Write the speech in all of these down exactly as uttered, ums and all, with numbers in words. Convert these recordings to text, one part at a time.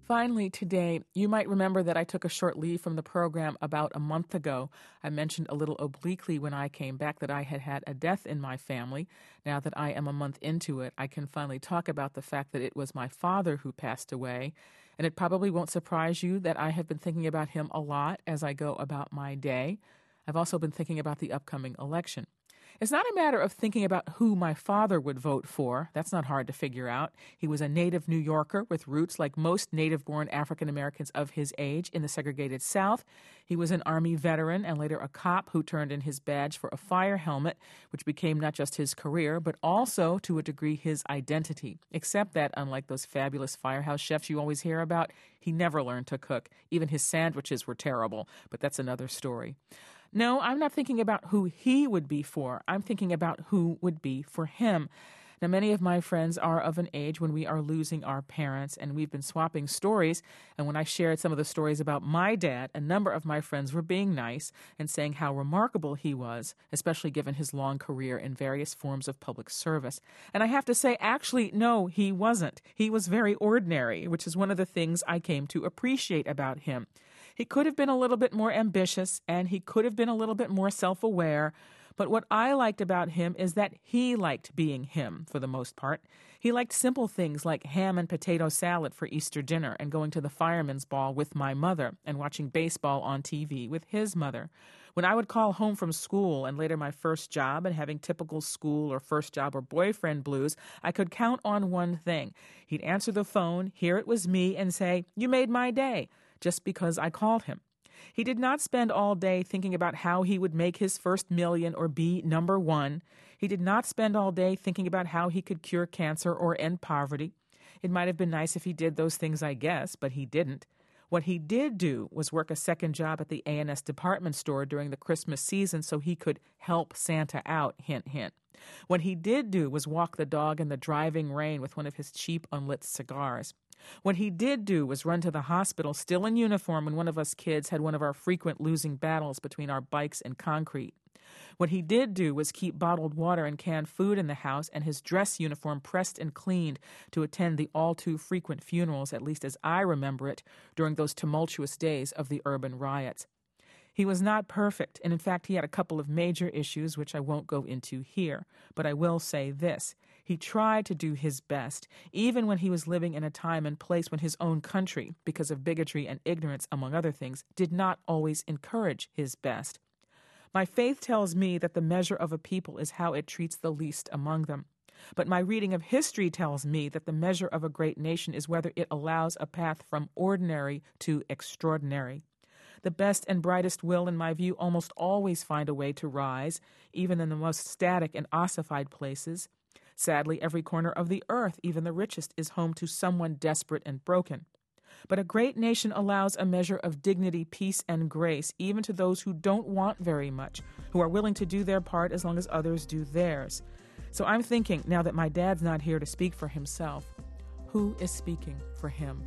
Finally, today, you might remember that I took a short leave from the program about a month ago. I mentioned a little obliquely when I came back that I had had a death in my family. Now that I am a month into it, I can finally talk about the fact that it was my father who passed away. And it probably won't surprise you that I have been thinking about him a lot as I go about my day. I've also been thinking about the upcoming election. It's not a matter of thinking about who my father would vote for. That's not hard to figure out. He was a native New Yorker with roots like most native-born African Americans of his age in the segregated South. He was an Army veteran and later a cop who turned in his badge for a fire helmet, which became not just his career, but also, to a degree, his identity. Except that, unlike those fabulous firehouse chefs you always hear about, he never learned to cook. Even his sandwiches were terrible, but that's another story. No, I'm not thinking about who he would be for. I'm thinking about who would be for him. Now, many of my friends are of an age when we are losing our parents, and we've been swapping stories. And when I shared some of the stories about my dad, a number of my friends were being nice and saying how remarkable he was, especially given his long career in various forms of public service. And I have to say, actually, no, he wasn't. He was very ordinary, which is one of the things I came to appreciate about him. He could have been a little bit more ambitious, and he could have been a little bit more self-aware. But what I liked about him is that he liked being him, for the most part. He liked simple things like ham and potato salad for Easter dinner and going to the fireman's ball with my mother and watching baseball on T V with his mother. When I would call home from school and later my first job and having typical school or first job or boyfriend blues, I could count on one thing. He'd answer the phone, hear it was me, and say, "You made my day," just because I called him. He did not spend all day thinking about how he would make his first million or be number one. He did not spend all day thinking about how he could cure cancer or end poverty. It might have been nice if he did those things, I guess, but he didn't. What he did do was work a second job at the A and S department store during the Christmas season so he could help Santa out, hint, hint. What he did do was walk the dog in the driving rain with one of his cheap unlit cigars. What he did do was run to the hospital still in uniform when one of us kids had one of our frequent losing battles between our bikes and concrete. What he did do was keep bottled water and canned food in the house and his dress uniform pressed and cleaned to attend the all-too-frequent funerals, at least as I remember it, during those tumultuous days of the urban riots. He was not perfect, and in fact he had a couple of major issues which I won't go into here, but I will say this. He tried to do his best, even when he was living in a time and place when his own country, because of bigotry and ignorance, among other things, did not always encourage his best. My faith tells me that the measure of a people is how it treats the least among them. But my reading of history tells me that the measure of a great nation is whether it allows a path from ordinary to extraordinary. The best and brightest will, in my view, almost always find a way to rise, even in the most static and ossified places. Sadly, every corner of the earth, even the richest, is home to someone desperate and broken. But a great nation allows a measure of dignity, peace, and grace, even to those who don't want very much, who are willing to do their part as long as others do theirs. So I'm thinking, now that my dad's not here to speak for himself, who is speaking for him?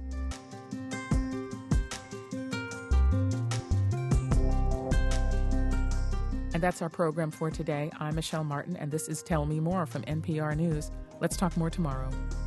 And that's our program for today. I'm Michelle Martin, and this is Tell Me More from N P R News. Let's talk more tomorrow.